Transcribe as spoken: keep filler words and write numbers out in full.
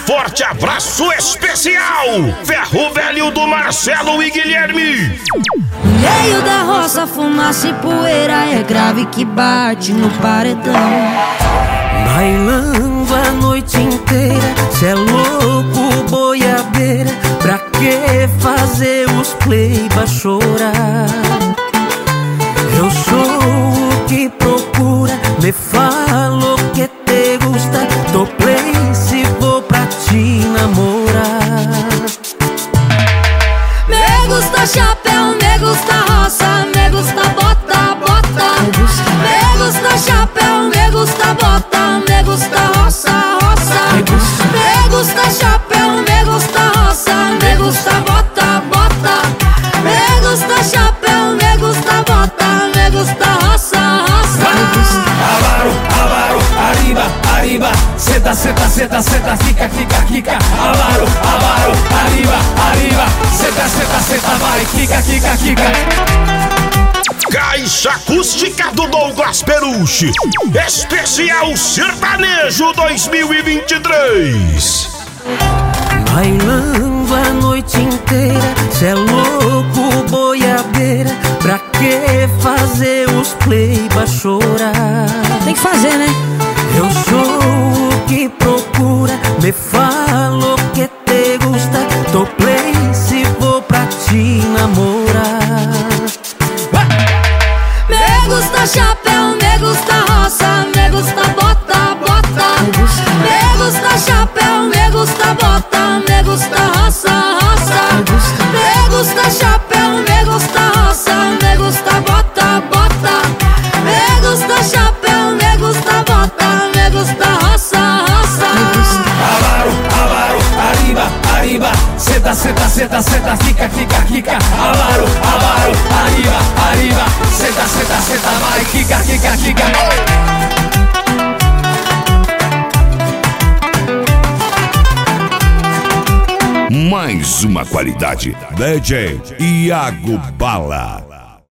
forte abraço especial, Ferro Velho do Marcelo e Guilherme. No meio da roça, fumaça e poeira, é grave que bate no paredão. Bailando a noite inteira, cê é louco, boiadeira. Pra que fazer os pleiba chorar? Eu sou o que procura, me falo que te gusta. Tô play se vou pra te namorar. Me gusta chapéu, me gusta roça, me gusta bota, bota. Me gusta chapéu, me gusta bota, me gusta roça, roça. Me gusta chapéu, me gusta roça, me gusta bota, bota. Me gusta chapéu, me gusta bota, me gusta roça, roça. Avaro, avaro, arriba, arriba. Seta, seta, seta, seta, fica, fica, fica. Avaro, avaro, arriba, arriba. Seta, seta, seta, vai, fica, fica, fica. Caixa Acústica do Douglas Peruche, especial sertanejo dois mil e vinte e três. Bailando a noite inteira, cê é louco, boiadeira. Pra que fazer os pleiba chorar? Tem que fazer, né? Eu sou o que procura, me falo que te gusta. Tô play se vou pra te namorar. Me gusta chapéu, me gusta roça, me gusta bota, bota. Me gusta chapéu, me gusta bota, me gusta roça, roça. Me gusta chapéu, me gusta roça, me gusta bota, bota. Me gusta chapéu, me gusta bota, me gusta roça, roça. Avaro, avaro, arriba, arriba. Seta, seta, seta, seta, fica, fica, fica. Avaro, avaro, arriba, arriba. Seta, seta, seta, vai, fica, fica, fica. Mais uma qualidade, D J Iago Bala.